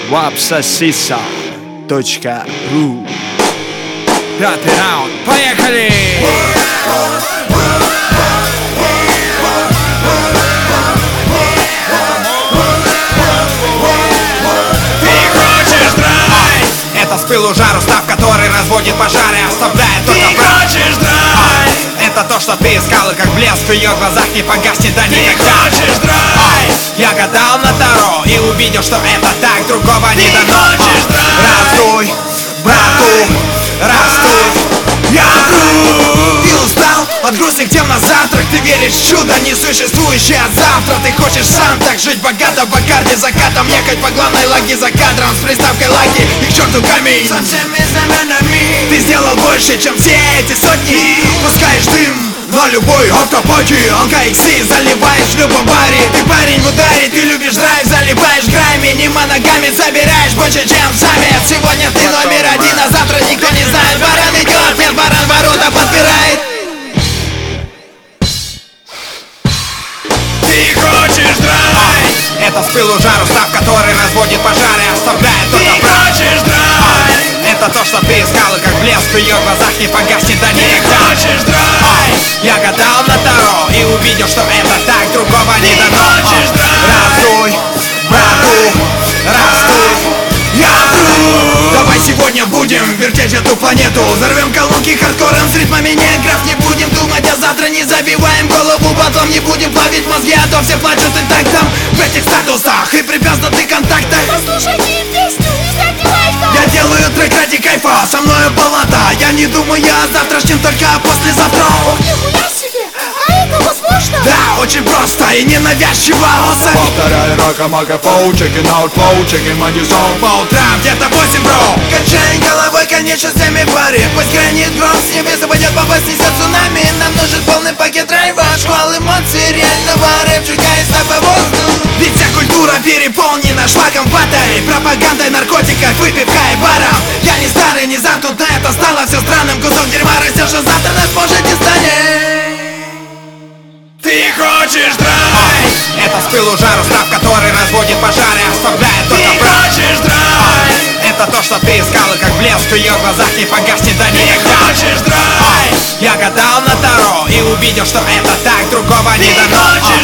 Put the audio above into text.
wapsasisa.ru. Пятый раунд, поехали! Это с пылу жару став, который разводит пожары, оставляет только прах. Хочешь драйв? Это то, что ты искал, и как блеск в ее глазах не погаснет до никогда. Хочешь драйв? Я гадал на Таро и увидел, что это так, другого не дано. Хочешь драйв? Раздуй, брату, раздуй. Я ты устал от грустных тем на завтрак. Ты веришь в чудо, несуществующее от завтра. Ты хочешь сам так жить богато, в Бакарде закатом ехать по главной лаге за кадром с приставкой лаки и к черту камень. Со всеми знаменами ты сделал больше, чем все эти сотни. Пускаешь дым на любой автопати, алка-иксы заливаешь в любом баре. Ты парень в ударе, ты любишь драйв, заливаешь грайми, не моногами собираешь больше, чем сами. Сегодня ты номер один, а завтра никто не знает. Баран идет, нет, баран ворота подпирает. Ты хочешь драйв? Это с пылу жару став, который разводит пожары, оставляет только Ты прах. хочешь драйв? Это то, что ты искал, и как блеск в ее глазах не погаснет до никогда. Хочешь драйв? Я гадал на Таро и увидел, что это так, другого не дано. Хочешь драйв? Раздуй, брату, раздуй. Я давай сегодня будем вертеть эту планету. Взорвем колонки хардкором с ритмами негров. Не будем думать, а завтра не забиваем голову. Потом не будем плавить мозги, а то все плачут и так там в этих статусах и препятствованных контактах. Послушайте песню, не забивай. Я делаю трек ради кайфа, со мною баллада. Я не думаю о завтрашнем, только о послезавтра. Нихуя себе, а это возможно? Да, очень просто и ненавязчиво. Повторяй рака-мака фоу, checking out flow, checking my new song. По утрам где-то 8, бро. Качаем головой конечностями в баре. Пусть гранит гром с небес упадет, попасть несет цунами. Нам нужен полный пакет драйва, шквал эмоций, реального рэпчика и снапа воздух. Ведь вся культура переполнена шлаком, ватой, пропагандой, наркотиков, выпивкой и баром. Я не старый, не замкнут, это стало все странным. Кусок дерьма растет, что завтра нас может не станет. Ты хочешь драйв? Это с пылу жару став, который разводит пожары, оставляет Ты только прах. хочешь драйв? Это то, что ты искал, и как блеск в ее глазах не погаснет до никогда. Хочешь драйв? Я гадал на Таро и увидел, что это так, другого не дано. Хочешь